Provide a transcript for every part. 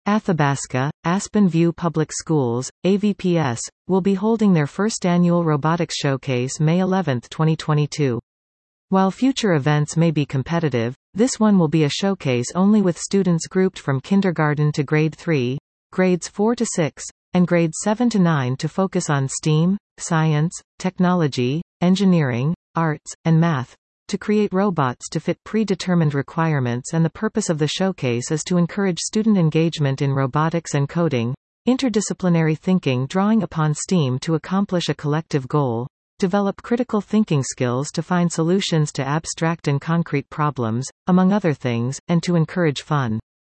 Athabasca, Aspen View Public Schools, AVPS, will be holding their first annual robotics showcase May 11, 2022. While future events may be competitive, this one will be a showcase only with students grouped from kindergarten to grade 3, grades 4 to 6, and grades 7 to 9 to focus on STEAM, science, technology, engineering, arts, and math, to create robots to fit predetermined requirements. And the purpose of the showcase is to encourage student engagement in robotics and coding, interdisciplinary thinking drawing upon STEAM to accomplish a collective goal, develop critical thinking skills to find solutions to abstract and concrete problems, among other things, and to encourage fun.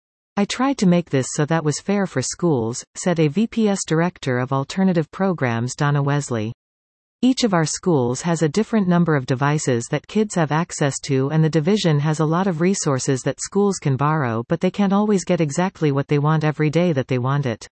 I tried to make this so that was fair for schools, said a VPS Director of Alternative Programs Donna Wesley. Each of our schools has a different number of devices that kids have access to, and the division has a lot of resources that schools can borrow, but they can't always get exactly what they want every day that they want it.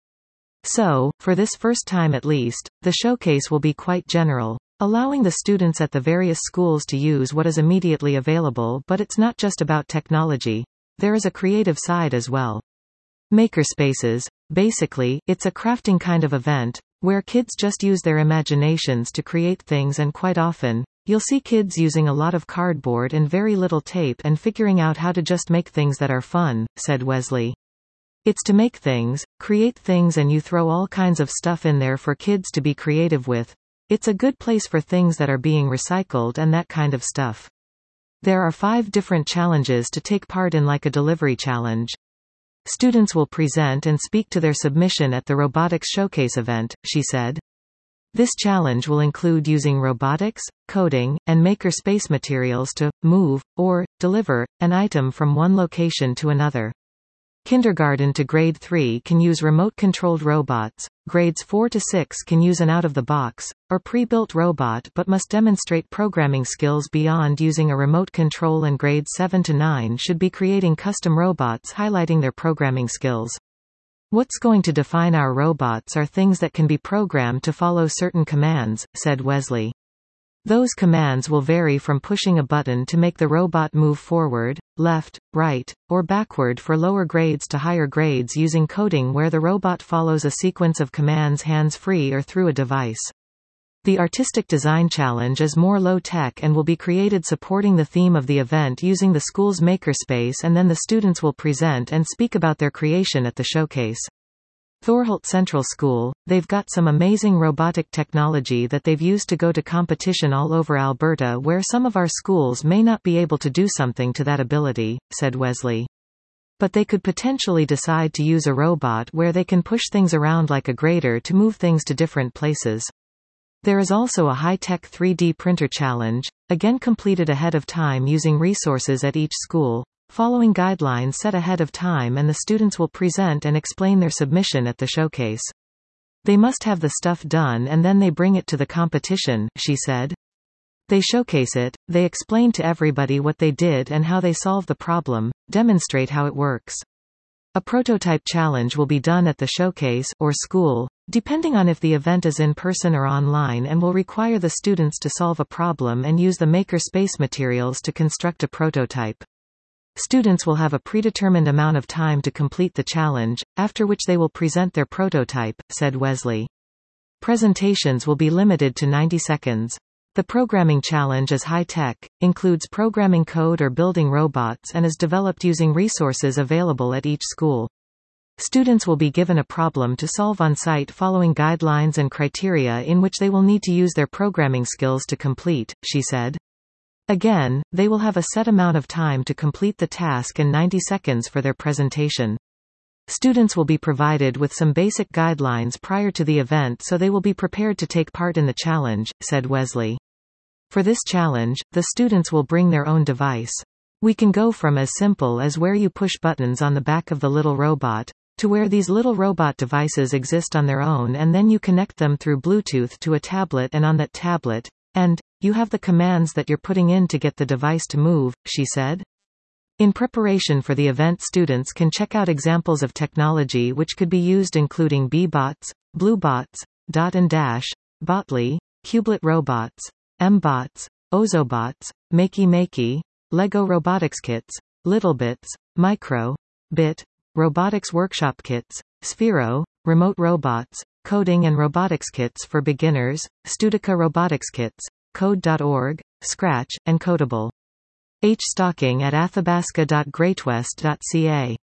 So, for this first time at least, the showcase will be quite general, allowing the students at the various schools to use what is immediately available. But it's not just about technology. There is a creative side as well. Makerspaces. Basically, it's a crafting kind of event, where kids just use their imaginations to create things, and quite often, you'll see kids using a lot of cardboard and very little tape and figuring out how to just make things that are fun, said Wesley. It's to make things, create things, and you throw all kinds of stuff in there for kids to be creative with. It's a good place for things that are being recycled and that kind of stuff. There are 5 different challenges to take part in, like a delivery challenge. Students will present and speak to their submission at the Robotics Showcase event, she said. This challenge will include using robotics, coding, and makerspace materials to move or deliver an item from one location to another. Kindergarten to grade 3 can use remote-controlled robots, grades 4 to 6 can use an out-of-the-box, or pre-built robot but must demonstrate programming skills beyond using a remote control, and grades 7 to 9 should be creating custom robots highlighting their programming skills. What's going to define our robots are things that can be programmed to follow certain commands, said Wesley. Those commands will vary from pushing a button to make the robot move forward, left, right, or backward for lower grades to higher grades using coding where the robot follows a sequence of commands hands-free or through a device. The Artistic Design Challenge is more low-tech and will be created supporting the theme of the event using the school's makerspace, and then the students will present and speak about their creation at the showcase. Thorholt Central School, they've got some amazing robotic technology that they've used to go to competition all over Alberta, where some of our schools may not be able to do something to that ability, said Wesley. But they could potentially decide to use a robot where they can push things around like a grader to move things to different places. There is also a high-tech 3D printer challenge, again completed ahead of time using resources at each school, following guidelines set ahead of time, and the students will present and explain their submission at the showcase. They must have the stuff done and then they bring it to the competition, she said. They showcase it, they explain to everybody what they did and how they solve the problem, demonstrate how it works. A prototype challenge will be done at the showcase, or school, depending on if the event is in person or online, and will require the students to solve a problem and use the makerspace materials to construct a prototype. Students will have a predetermined amount of time to complete the challenge, after which they will present their prototype, said Wesley. Presentations will be limited to 90 seconds. The programming challenge is high-tech, includes programming code or building robots, and is developed using resources available at each school. Students will be given a problem to solve on-site following guidelines and criteria in which they will need to use their programming skills to complete, she said. Again, they will have a set amount of time to complete the task and 90 seconds for their presentation. Students will be provided with some basic guidelines prior to the event so they will be prepared to take part in the challenge, said Wesley. For this challenge, the students will bring their own device. We can go from as simple as where you push buttons on the back of the little robot, to where these little robot devices exist on their own and then you connect them through Bluetooth to a tablet, and on that tablet, you have the commands that you're putting in to get the device to move, she said. In preparation for the event, students can check out examples of technology which could be used, including B-Bots, BlueBots, Dot and Dash, Botly, Cublet Robots, M-Bots, Ozobots, Makey Makey, Lego Robotics Kits, Littlebits, Micro, Bit, Robotics Workshop Kits, Sphero, Remote Robots, Coding and Robotics Kits for Beginners, Studica Robotics Kits, Code.org, Scratch, and Codable. H. Stocking at athabasca.greatwest.ca